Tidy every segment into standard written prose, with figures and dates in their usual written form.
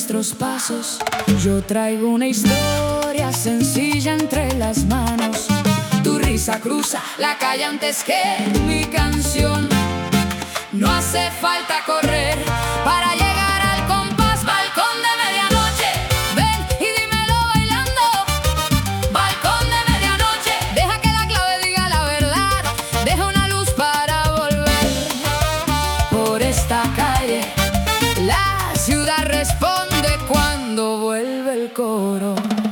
nuestros pasos. Yo traigo una historia sencilla entre las manos. Tu risa cruza la calle antes que mi canción. No hace falta correr para llegar al compás. Balcón de medianoche, ven y dímelo bailando. Balcón de medianoche, deja que la clave diga la verdad. Deja una luz para volver. Por esta calle la ciudad responde cuando vuelve el coro.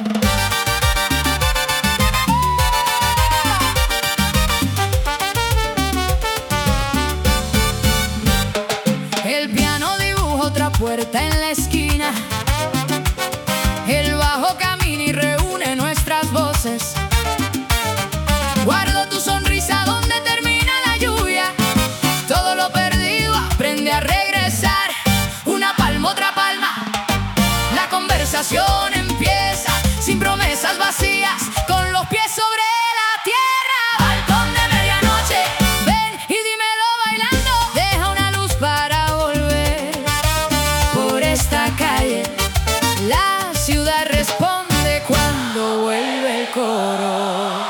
El piano dibuja otra puerta en la esquina. El bajo camina y reúne nuestras voces. Guardo tu sonrisa donde termina la lluvia. Todo lo perdido aprende a regresar. Una palma, otra palma. La conversación empieza sin promesas vacías, con los pies sobre la tierra. Balcón de medianoche, ven y dímelo bailando. Deja una luz para volver. Por esta calle la ciudad responde cuando vuelve el coro.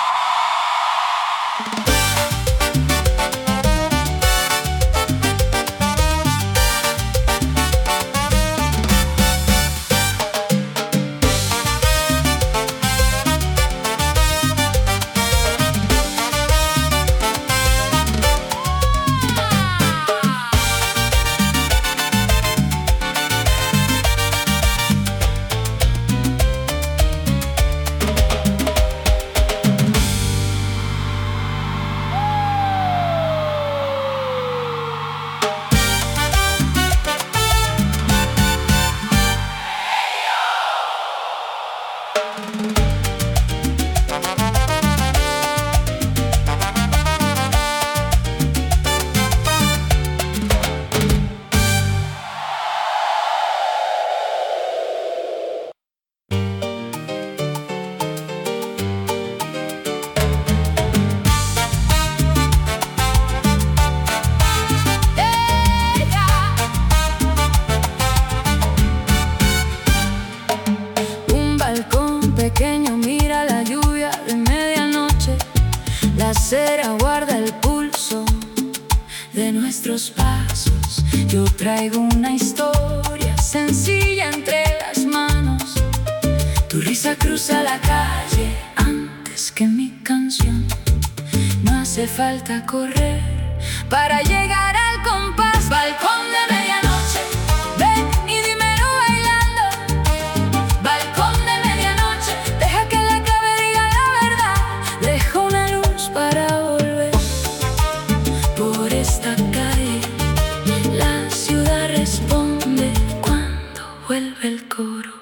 Pequeño mira la lluvia de medianoche. La acera guarda el pulso de nuestros pasos. Yo traigo una historia sencilla entre las manos. Tu risa cruza la calle antes que mi canción. No hace falta correr para llegar al compás. Balcón de medianoche, ven y dímelo bailando. Balcón de medianoche, deja que la clave diga la verdad. Deja una luz para volver. Por esta calle la ciudad responde cuando vuelve el coro.